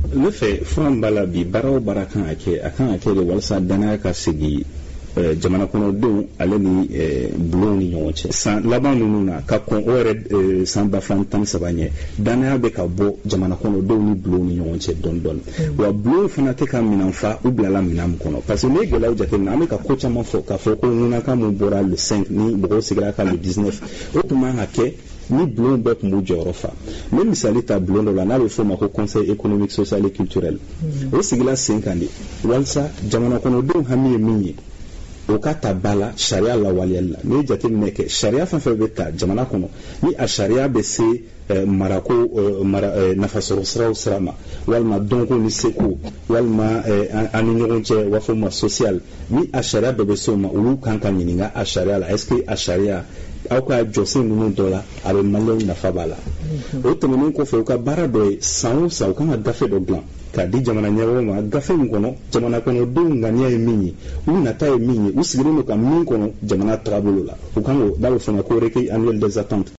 ne fɛ furan bala bi bara o bara kan a kan a kɛ de walasa danaya ka sigi jamana kɔnɔdenw ale ni bulon ni ɲɔgɔn cɛ san laban ninnu na ka kɔn o yɛrɛ san 2013 ɲɛ danaya bɛ ka bɔ jamana kɔnɔdenw ni bulon ni ɲɔgɔn cɛ dɔɔni dɔɔni wa bulon fana tɛ ka minan fa u bilala minan min kɔnɔ parce que ne gɛlɛyaw jateminɛ an bɛ ka ko caman fɔ k'a fɔ ko ŋunakan min bɔra le 5 ni mɔgɔw sigira ka le 19 o tun man ka kɛ ni bulon bɛɛ tun b'u jɔyɔrɔ fa ne misali ta bulon dɔ la n'a bɛ fɔ o ma ko conseil économique social et culturel o sigila sen kan de walasa jamana kɔnɔdenw hami ye min ye o ka ta bala sariya lawaleyali la ni jateminɛ kɛ sariya fɛn fɛn bɛ ta jamana kɔnɔ ni a sariya bɛ se marako nafasɔrɔ siraw sira ma walima dɔnko ni seko walima an ni ɲɔgɔn cɛ u b'a fɔ o ma social ni a sariya bɛɛ bɛ se o ma olu kan ka ɲininka a sariya la est-ce que a sariya aw ka jɔsen ninnu dɔ la a bɛ maliyɛnw nafa b'a la o tɛmɛnen kɔfɛ u ka baara dɔ ye san o san u kan ka gafe dɔ dilan k'a di jamana ɲɛmɔgɔw ma gafe min kɔnɔ jamana kɔnɔdenw ŋaniya ye min ye u nata ye min ye u sigilen don ka min kɔnɔ jamana taabolo la u kan k'o n'a bɛ fɔ o ma ko recueil annuel des attentes